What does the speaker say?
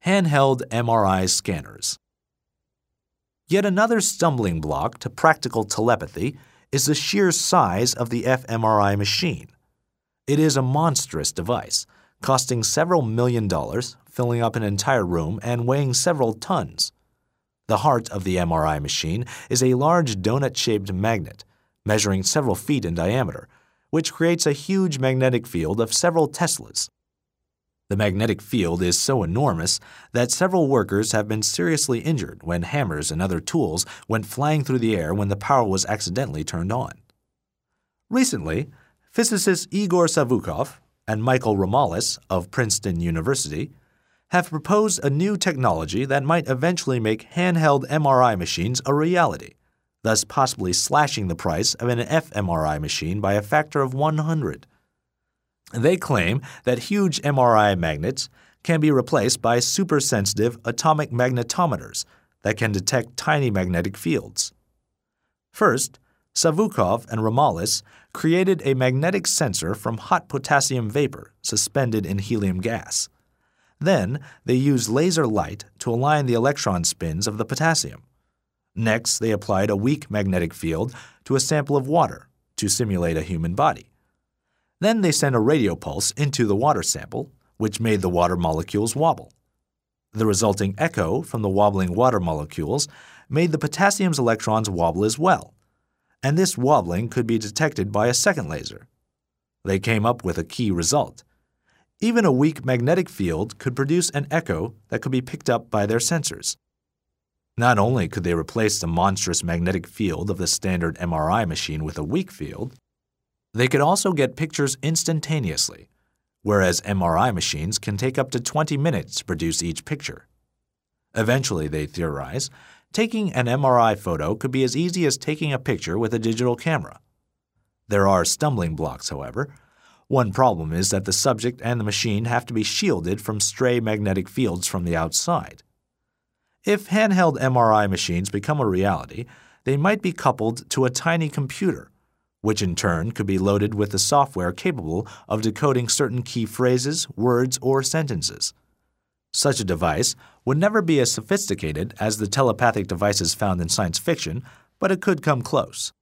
handheld MRI scanners. Yet another stumbling block to practical telepathy is the sheer size of the fMRI machine. It is a monstrous device, costing several $1,000,000, filling up an entire room, and weighing several tons. The heart of the MRI machine is a large donut-shaped magnet, measuring several feet in diameter, which creates a huge magnetic field of several Teslas. The magnetic field is so enormous that several workers have been seriously injured when hammers and other tools went flying through the air when the power was accidentally turned on. Recently, physicists Igor Savukov and Michael Romalis of Princeton University have proposed a new technology that might eventually make handheld MRI machines a reality, thus possibly slashing the price of an fMRI machine by a factor of 100. They claim that huge MRI magnets can be replaced by supersensitive atomic magnetometers that can detect tiny magnetic fields. First, Savukov and Romalis created a magnetic sensor from hot potassium vapor suspended in helium gas. Then, they used laser light to align the electron spins of the potassium. Next, they applied a weak magnetic field to a sample of water to simulate a human body. Then they sent a radio pulse into the water sample, which made the water molecules wobble. The resulting echo from the wobbling water molecules made the potassium's electrons wobble as well, and this wobbling could be detected by a second laser. They came up with a key result. Even a weak magnetic field could produce an echo that could be picked up by their sensors. Not only could they replace the monstrous magnetic field of the standard MRI machine with a weak field, they could also get pictures instantaneously, whereas MRI machines can take up to 20 minutes to produce each picture. Eventually, they theorize, taking an MRI photo could be as easy as taking a picture with a digital camera. There are stumbling blocks, however. One problem is that the subject and the machine have to be shielded from stray magnetic fields from the outside. If handheld MRI machines become a reality, they might be coupled to a tiny computer, which in turn could be loaded with the software capable of decoding certain key phrases, words, or sentences. Such a device would never be as sophisticated as the telepathic devices found in science fiction, but it could come close.